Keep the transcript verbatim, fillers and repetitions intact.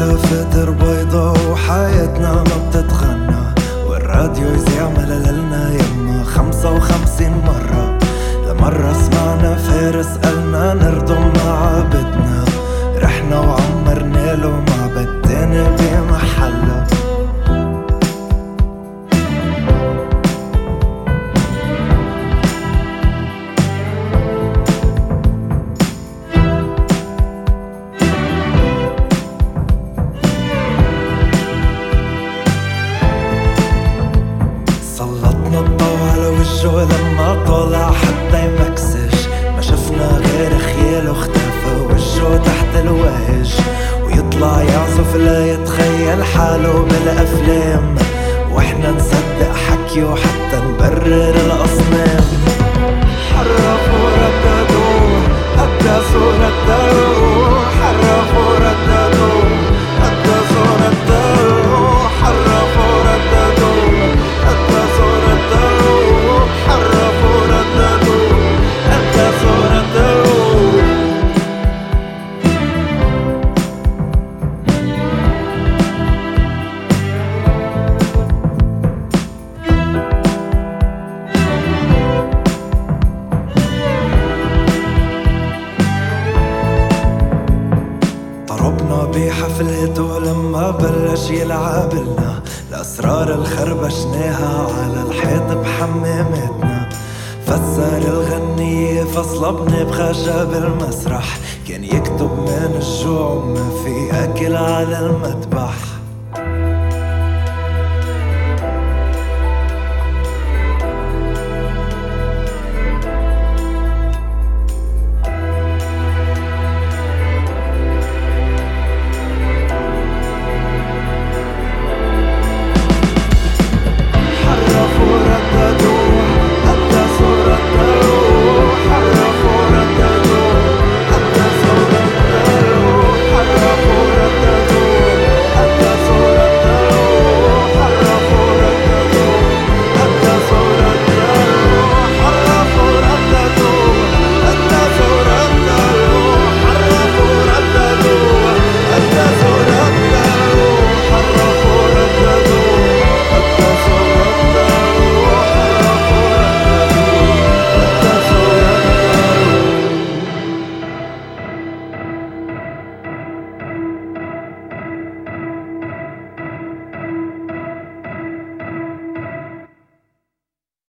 دفاتر بيضا وحياتنا ما بتتغنى، والراديو يذيع مللنا يما خمسة وخمسين مرة. لمرة سمعنا فارس قالنا نردم معابدنا، رحنا وعمرنا له معبد تاني بمحله. سلطنا الضو على وجهه لما طلع حتى يمكسش، ما شفنا غير خياله اختفى وجهه تحت الوهج، ويطلع يعزف لا يتخيل حاله بالأفلام، واحنا نصدق حكيه حتى نبرر الأصنام. حرفوا رددوا قدسوا رددوا، حرفوا رددوا قدسوا رددوا، حرفوا رددوا قدسوا رددوا، حرفوا رددوا قدسوا رددوا. ضربنا بحفلته لما بلش يلعبلنا، الأسرار الخربشناها على الحيط بحماماتنا. فسر الغنية فصلبني بخشب المسرح، كان يكتب من الجوع وما في أكل على المذبح.